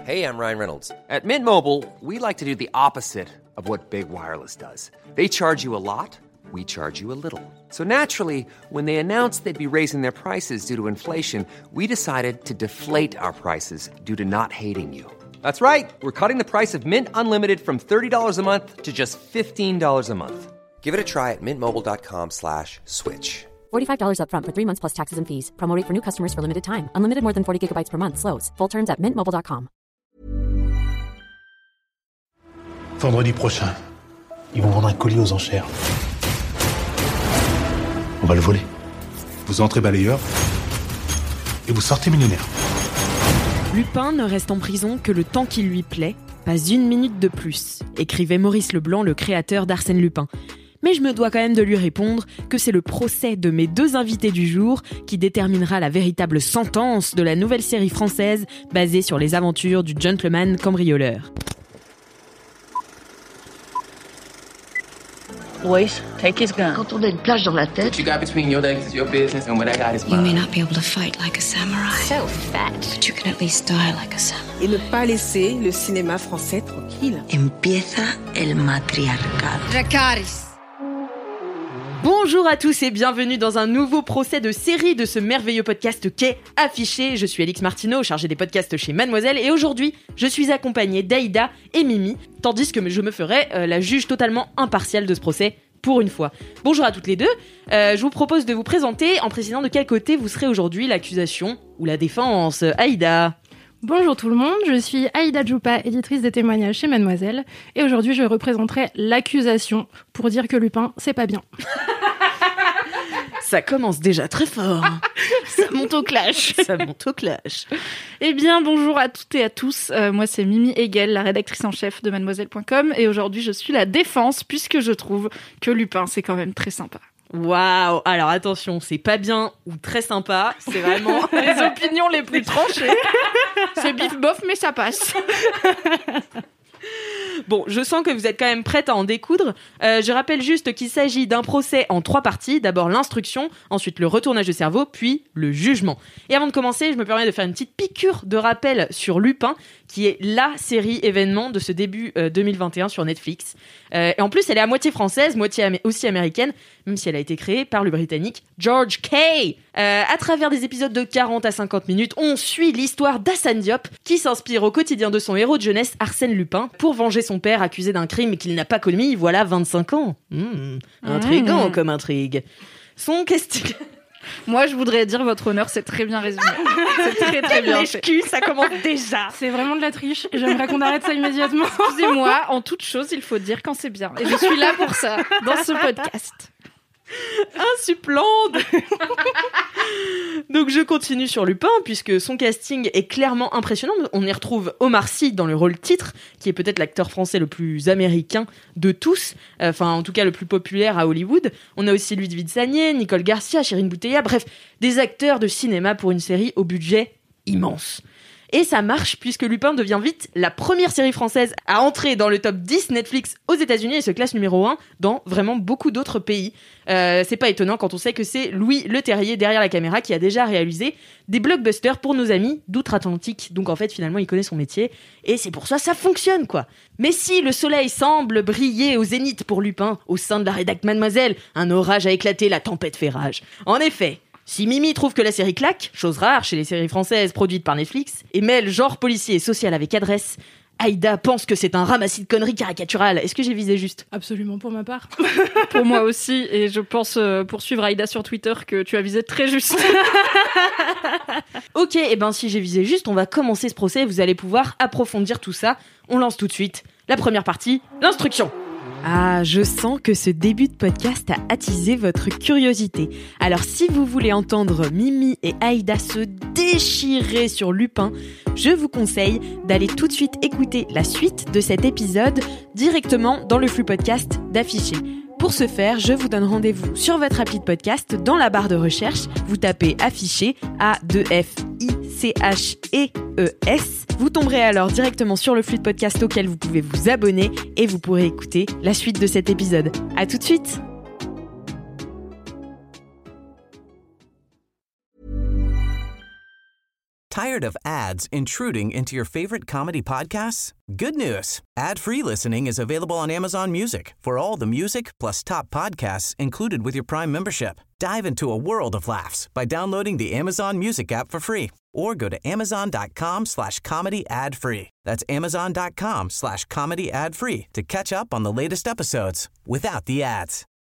Hey, I'm Ryan Reynolds. At Mint Mobile, we like to do the opposite of what Big Wireless does. They charge you a lot, we charge you a little. So naturally, when they announced they'd be raising their prices due to inflation, we decided to deflate our prices due to not hating you. That's right. We're cutting the price of Mint Unlimited from $30 a month to just $15 a month. Give it a try at mintmobile.com/switch. $45 up front for 3 months plus taxes and fees. Promo rate for new customers for limited time. Unlimited more than 40 gigabytes per month. Slows full terms at mintmobile.com. Vendredi prochain, ils vont vendre un colis aux enchères. On va le voler. Vous entrez balayeur et vous sortez millionnaire. Lupin ne reste en prison que le temps qui lui plaît, pas une minute de plus, écrivait Maurice Leblanc, le créateur d'Arsène Lupin. Mais je me dois quand même de lui répondre que c'est le procès de mes deux invités du jour qui déterminera la véritable sentence de la nouvelle série française basée sur les aventures du gentleman cambrioleur. Boys, take his gun. Quand on a une plage dans la tête, What you got between your legs is your business, and what I got is mine. You may not be able to fight like a samurai. so fat. But you can at least die like a samurai. Et ne pas laisser le cinéma français tranquille. Empieza el matriarcado. Dracarys. Bonjour à tous et bienvenue dans un nouveau procès de série de ce merveilleux podcast qu'est Affiché. Je suis Alix Martineau, chargée des podcasts chez Mademoiselle, et aujourd'hui, je suis accompagnée d'Aïda et Mimi, tandis que je me ferai la juge totalement impartiale de ce procès, pour une fois. Bonjour à toutes les deux. Je vous propose de vous présenter en précisant de quel côté vous serez aujourd'hui, l'accusation ou la défense. Aïda. Bonjour tout le monde, je suis Aïda Djoupa, éditrice des témoignages chez Mademoiselle, et aujourd'hui je représenterai l'accusation pour dire que Lupin, c'est pas bien. Ça commence déjà très fort. Ça monte au clash. Ça monte au clash. Eh bien, bonjour à toutes et à tous, moi c'est Mimi Hegel, la rédactrice en chef de Mademoiselle.com, et aujourd'hui je suis la défense, puisque je trouve que Lupin, c'est quand même très sympa. Waouh. Alors attention, c'est pas bien ou très sympa, c'est vraiment Les opinions les plus tranchées. C'est bif bof, mais ça passe. Bon, je sens que vous êtes quand même prête à en découdre. Je rappelle juste qu'il s'agit d'un procès en 3 parties. D'abord l'instruction, ensuite le retournage de cerveau, puis le jugement. Et avant de commencer, je me permets de faire une petite piqûre de rappel sur Lupin, qui est la série événement de ce début 2021 sur Netflix. Et en plus, elle est à moitié française, moitié aussi américaine, même si elle a été créée par le Britannique George Kay. À travers des épisodes de 40 à 50 minutes, on suit l'histoire d'Hassane Diop, qui s'inspire au quotidien de son héros de jeunesse, Arsène Lupin, pour venger son père accusé d'un crime qu'il n'a pas commis, voilà 25 ans. Intriguant comme intrigue. Son casting... Moi, je voudrais dire, votre honneur, c'est très bien résumé. C'est très très bien fait. Lèche-cul, ça commence déjà. C'est vraiment de la triche, et j'aimerais qu'on arrête ça immédiatement. Excusez-moi, en toute chose, il faut dire quand c'est bien. Et je suis là pour ça, dans ce podcast. Insupplande. Donc je continue sur Lupin, puisque son casting est clairement impressionnant. On y retrouve Omar Sy dans le rôle titre, qui est peut-être l'acteur français le plus américain de tous, enfin en tout cas le plus populaire à Hollywood. On a aussi Ludwig Sagnier, Nicole Garcia, Chérine Bouteilla, bref, des acteurs de cinéma pour une série au budget immense. Et ça marche puisque Lupin devient vite la première série française à entrer dans le top 10 Netflix aux États-Unis et se classe numéro 1 dans vraiment beaucoup d'autres pays. C'est pas étonnant quand on sait que c'est Louis Leterrier derrière la caméra qui a déjà réalisé des blockbusters pour nos amis d'outre-Atlantique. Donc en fait, finalement, il connaît son métier et c'est pour ça fonctionne, quoi. Mais si le soleil semble briller au zénith pour Lupin, au sein de la rédac Mademoiselle, un orage a éclaté, la tempête fait rage. En effet, si Mimi trouve que la série claque, chose rare chez les séries françaises produites par Netflix, et mêle genre policier et social avec adresse, Aïda pense que c'est un ramassis de conneries caricaturales. Est-ce que j'ai visé juste ? Absolument, pour ma part. Pour moi aussi, et je pense poursuivre Aïda sur Twitter que tu as visé très juste. Ok, et ben si j'ai visé juste, on va commencer ce procès et vous allez pouvoir approfondir tout ça. On lance tout de suite la première partie, l'instruction. Ah, je sens que ce début de podcast a attisé votre curiosité. Alors si vous voulez entendre Mimi et Aïda se déchirer sur Lupin, je vous conseille d'aller tout de suite écouter la suite de cet épisode directement dans le flux podcast d'Affiché. Pour ce faire, je vous donne rendez-vous sur votre appli de podcast. Dans la barre de recherche, vous tapez Affiché, A-2-F-I-C-H-E-E-S. Vous tomberez alors directement sur le flux de podcast auquel vous pouvez vous abonner et vous pourrez écouter la suite de cet épisode. À tout de suite! Tired of ads intruding into your favorite comedy podcasts? Good news. Ad-free listening is available on Amazon Music for all the music plus top podcasts included with your Prime membership. Dive into a world of laughs by downloading the Amazon Music app for free or go to amazon.com/comedy ad-free. That's amazon.com/comedy ad-free to catch up on the latest episodes without the ads.